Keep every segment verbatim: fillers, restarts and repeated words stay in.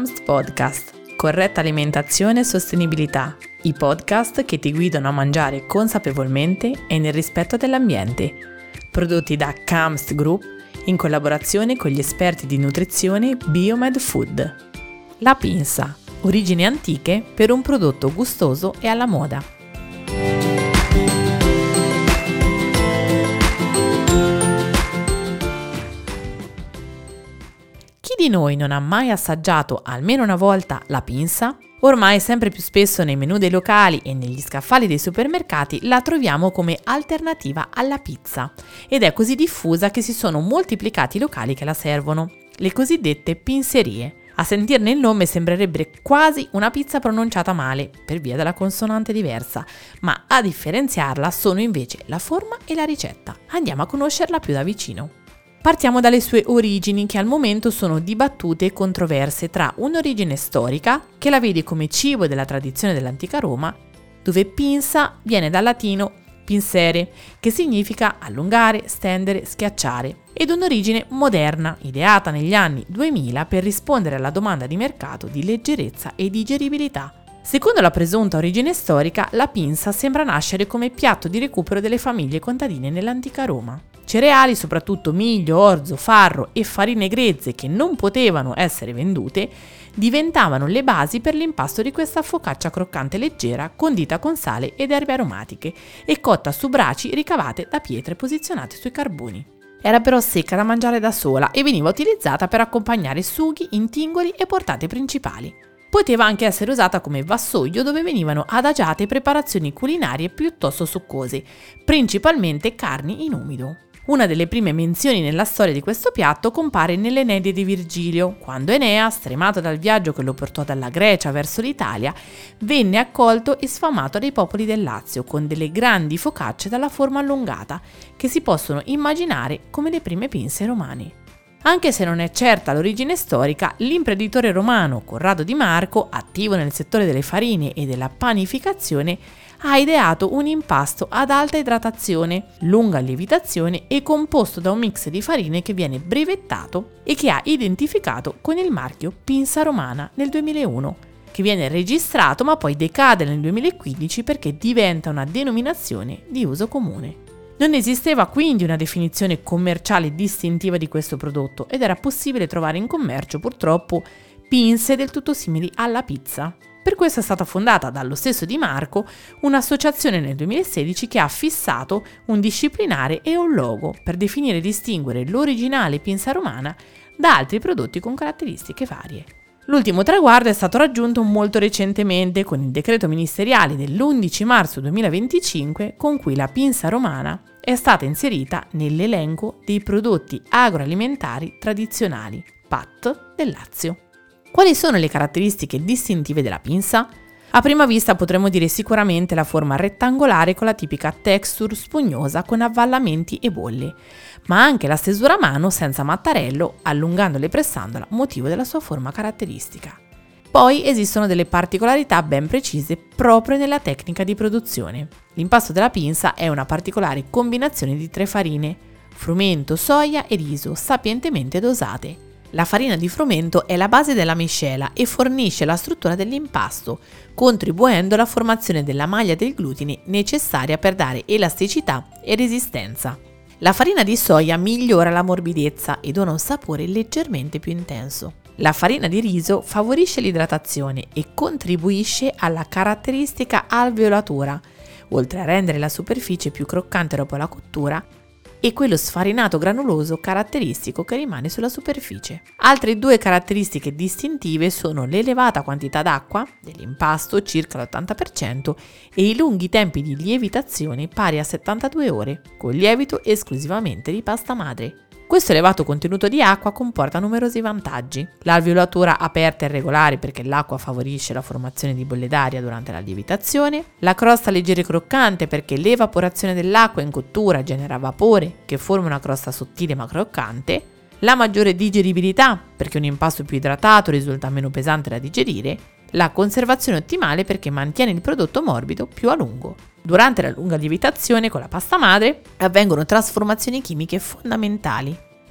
Camst Podcast, corretta alimentazione e sostenibilità, i podcast che ti guidano a mangiare consapevolmente e nel rispetto dell'ambiente, prodotti da Camst Group in collaborazione con gli esperti di nutrizione Biomed Food. La pinza, origini antiche per un prodotto gustoso e alla moda. Chi di noi non ha mai assaggiato almeno una volta la pinza? Ormai sempre più spesso nei menù dei locali e negli scaffali dei supermercati la troviamo come alternativa alla pizza ed è così diffusa che si sono moltiplicati i locali che la servono, le cosiddette pinzerie. A sentirne il nome sembrerebbe quasi una pizza pronunciata male per via della consonante diversa, ma a differenziarla sono invece la forma e la ricetta. Andiamo a conoscerla più da vicino. Partiamo dalle sue origini, che al momento sono dibattute e controverse, tra un'origine storica, che la vede come cibo della tradizione dell'antica Roma, dove pinza viene dal latino pincere, che significa allungare, stendere, schiacciare, ed un'origine moderna, ideata negli anni duemila per rispondere alla domanda di mercato di leggerezza e digeribilità. Secondo la presunta origine storica, la pinza sembra nascere come piatto di recupero delle famiglie contadine nell'antica Roma. Cereali, soprattutto miglio, orzo, farro e farine grezze che non potevano essere vendute, diventavano le basi per l'impasto di questa focaccia croccante leggera, condita con sale ed erbe aromatiche e cotta su braci ricavate da pietre posizionate sui carboni. Era però secca da mangiare da sola e veniva utilizzata per accompagnare sughi, intingoli e portate principali. Poteva anche essere usata come vassoio dove venivano adagiate preparazioni culinarie piuttosto succose, principalmente carni in umido. Una delle prime menzioni nella storia di questo piatto compare nell'Eneide di Virgilio, quando Enea, stremato dal viaggio che lo portò dalla Grecia verso l'Italia, venne accolto e sfamato dai popoli del Lazio con delle grandi focacce dalla forma allungata, che si possono immaginare come le prime pinze romane. Anche se non è certa l'origine storica, l'imprenditore romano Corrado di Marco, attivo nel settore delle farine e della panificazione, ha ideato un impasto ad alta idratazione, lunga lievitazione e composto da un mix di farine che viene brevettato e che ha identificato con il marchio Pinza Romana nel duemilauno, che viene registrato ma poi decade nel duemilaquindici perché diventa una denominazione di uso comune. Non esisteva quindi una definizione commerciale distintiva di questo prodotto ed era possibile trovare in commercio purtroppo pinze del tutto simili alla pizza. Per questo è stata fondata dallo stesso Di Marco un'associazione nel duemilasedici che ha fissato un disciplinare e un logo per definire e distinguere l'originale pinza romana da altri prodotti con caratteristiche varie. L'ultimo traguardo è stato raggiunto molto recentemente con il decreto ministeriale dell'undici marzo duemilaventicinque con cui la pinza romana è stata inserita nell'elenco dei prodotti agroalimentari tradizionali P A T del Lazio. Quali sono le caratteristiche distintive della pinza? A prima vista potremmo dire sicuramente la forma rettangolare con la tipica texture spugnosa con avvallamenti e bolle, ma anche la stesura a mano senza mattarello, allungandola e pressandola, motivo della sua forma caratteristica. Poi esistono delle particolarità ben precise proprio nella tecnica di produzione. L'impasto della pinza è una particolare combinazione di tre farine, frumento, soia e riso, sapientemente dosate. La farina di frumento è la base della miscela e fornisce la struttura dell'impasto, contribuendo alla formazione della maglia del glutine necessaria per dare elasticità e resistenza. La farina di soia migliora la morbidezza e dona un sapore leggermente più intenso. La farina di riso favorisce l'idratazione e contribuisce alla caratteristica alveolatura, oltre a rendere la superficie più croccante dopo la cottura, e quello sfarinato granuloso caratteristico che rimane sulla superficie. Altre due caratteristiche distintive sono l'elevata quantità d'acqua dell'impasto, circa l'ottanta per cento, e i lunghi tempi di lievitazione pari a settantadue ore, con lievito esclusivamente di pasta madre. Questo elevato contenuto di acqua comporta numerosi vantaggi. L'alveolatura aperta e regolare perché l'acqua favorisce la formazione di bolle d'aria durante la lievitazione, la crosta leggera e croccante perché l'evaporazione dell'acqua in cottura genera vapore che forma una crosta sottile ma croccante, la maggiore digeribilità perché un impasto più idratato risulta meno pesante da digerire, la conservazione ottimale perché mantiene il prodotto morbido più a lungo. Durante la lunga lievitazione con la pasta madre avvengono trasformazioni chimiche fondamentali.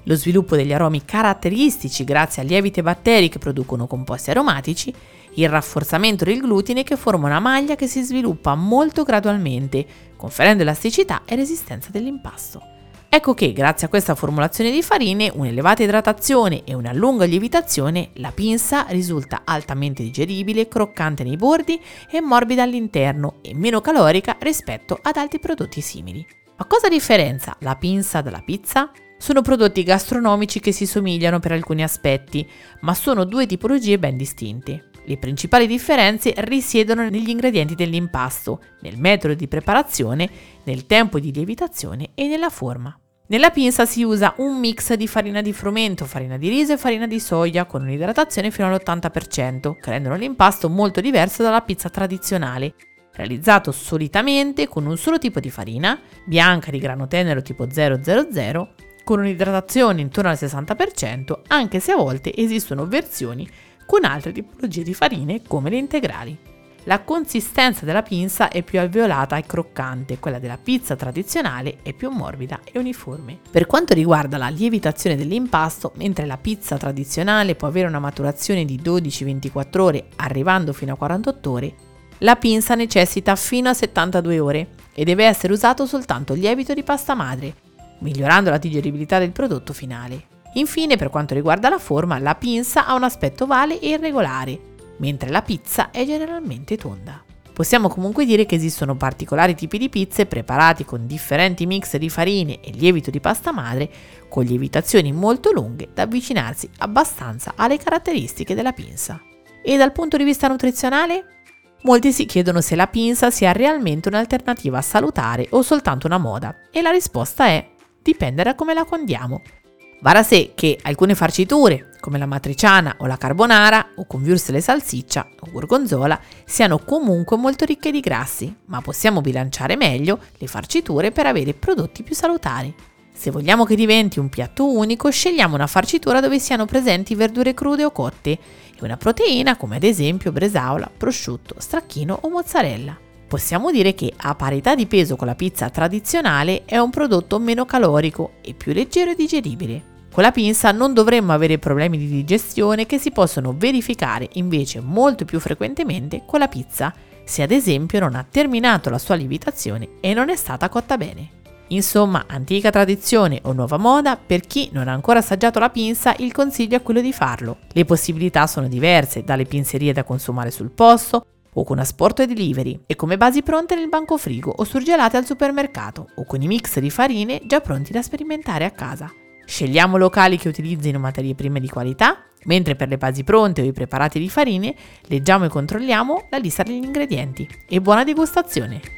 lo sviluppo degli aromi caratteristici grazie a lieviti e batteri che producono composti aromatici, il rafforzamento del glutine che forma una maglia che si sviluppa molto gradualmente, conferendo elasticità e resistenza dell'impasto. Ecco che, grazie a questa formulazione di farine, un'elevata idratazione e una lunga lievitazione, la pinza risulta altamente digeribile, croccante nei bordi e morbida all'interno e meno calorica rispetto ad altri prodotti simili. Ma cosa differenzia la pinza dalla pizza? Sono prodotti gastronomici che si somigliano per alcuni aspetti, ma sono due tipologie ben distinte. Le principali differenze risiedono negli ingredienti dell'impasto, nel metodo di preparazione, nel tempo di lievitazione e nella forma. Nella pinza si usa un mix di farina di frumento, farina di riso e farina di soia con un'idratazione fino all'ottanta per cento, che rendono l'impasto molto diverso dalla pizza tradizionale, realizzato solitamente con un solo tipo di farina, bianca di grano tenero tipo zero zero zero, con un'idratazione intorno al sessanta per cento, anche se a volte esistono versioni con altre tipologie di farine come le integrali. La consistenza della pinza è più alveolata e croccante, quella della pizza tradizionale è più morbida e uniforme. Per quanto riguarda la lievitazione dell'impasto, mentre la pizza tradizionale può avere una maturazione di dodici ventiquattro ore arrivando fino a quarantotto ore, la pinza necessita fino a settantadue ore e deve essere usato soltanto lievito di pasta madre, migliorando la digeribilità del prodotto finale. Infine, per quanto riguarda la forma, la pinza ha un aspetto ovale e irregolare, mentre la pizza è generalmente tonda. Possiamo comunque dire che esistono particolari tipi di pizze preparati con differenti mix di farine e lievito di pasta madre, con lievitazioni molto lunghe da avvicinarsi abbastanza alle caratteristiche della pinza. E dal punto di vista nutrizionale? Molti si chiedono se la pinza sia realmente un'alternativa salutare o soltanto una moda, e la risposta è: dipende da come la condiamo. Va da sé che alcune farciture, come la matriciana o la carbonara, o con würstel e salsiccia o gorgonzola, siano comunque molto ricche di grassi, ma possiamo bilanciare meglio le farciture per avere prodotti più salutari. Se vogliamo che diventi un piatto unico, scegliamo una farcitura dove siano presenti verdure crude o cotte e una proteina come ad esempio bresaola, prosciutto, stracchino o mozzarella. Possiamo dire che a parità di peso con la pizza tradizionale è un prodotto meno calorico e più leggero e digeribile. Con la pinza non dovremmo avere problemi di digestione che si possono verificare invece molto più frequentemente con la pizza, se ad esempio non ha terminato la sua lievitazione e non è stata cotta bene. Insomma, antica tradizione o nuova moda, per chi non ha ancora assaggiato la pinza il consiglio è quello di farlo. Le possibilità sono diverse, dalle pinzerie da consumare sul posto o con asporto e delivery, e come basi pronte nel banco frigo o surgelate al supermercato, o con i mix di farine già pronti da sperimentare a casa. Scegliamo locali che utilizzino materie prime di qualità, mentre per le basi pronte o i preparati di farine leggiamo e controlliamo la lista degli ingredienti. E buona degustazione!